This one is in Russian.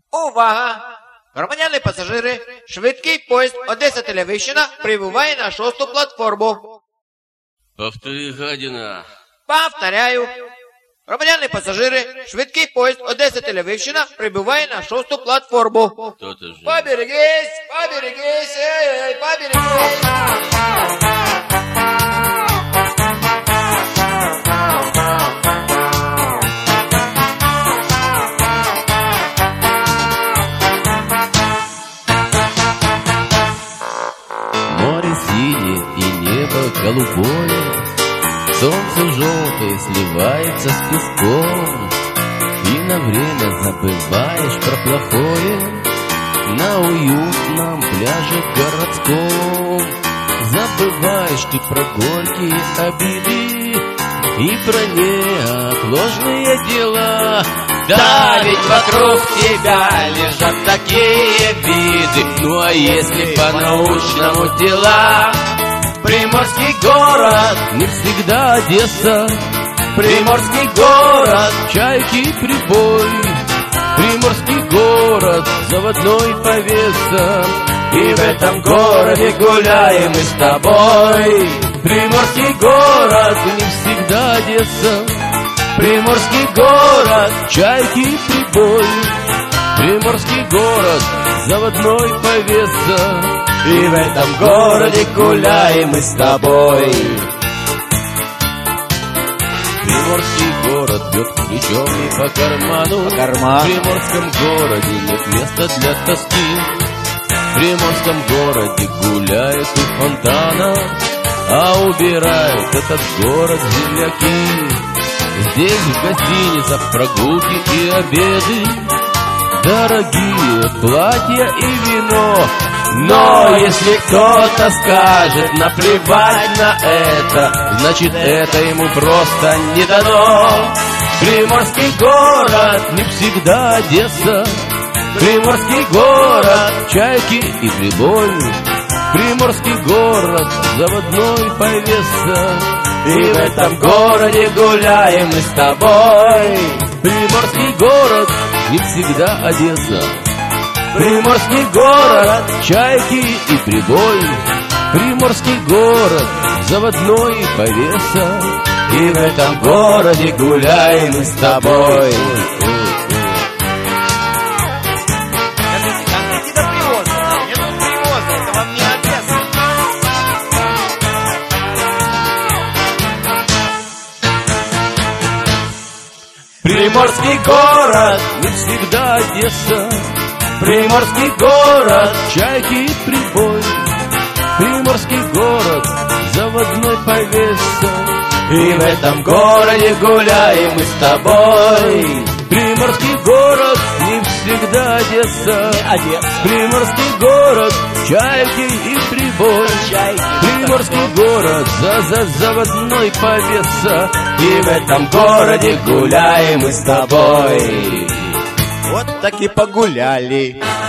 Увага! Громадяни пасажири, швидкий поїзд Одеса-Телевищина прибуває на 6-ту платформу. Повтори, гадина. Повторяю. Громадяни пасажири, швидкий поїзд Одеса-Телевищина прибуває на 6-ту платформу. То-то же. Поберегись, поберегись, эй, поберегись. Море синее и небо голубое, солнце желтое сливается с песком, и на время забываешь про плохое на уютном пляже городском. Забываешь ты про горькие обиды и про неотложные дела. Да, ведь вокруг тебя лежат такие виды. Ну а если по-научному дела, Приморский город не всегда Одесса. Приморский город чайки прибой. Приморский город заводной повеса. И в этом городе гуляем мы с тобой. Приморский город не всегда Одесса. Приморский город чайки прибой. Приморский город заводной повеса. И в этом городе гуляем мы с тобой. Приморский город бьет ключом и по карману. В Приморском городе нет места для тоски. В Приморском городе гуляет у фонтана, а убирает этот город земляки. Здесь в гостиницах прогулки и обеды, дорогие платья и вино. Но если кто-то скажет наплевать на это, значит это ему просто не дано. Приморский город не всегда Одесса. Приморский город чайки и прибой. Приморский город заводной повеса. И в этом городе гуляем мы с тобой. Приморский город не всегда Одесса. Приморский город чайки и прибой. Приморский город заводной повеса. И в этом городе гуляем мы с тобой. Приморский город не всегда Одесса. Приморский город чайки и прибой. Приморский город заводной повеса. И в этом городе гуляем мы с тобой. Приморский город не всегда Одесса. Приморский город чайки и прибой. Приморский город заводной повеса. И в этом городе гуляем мы с тобой. Вот так и погуляли.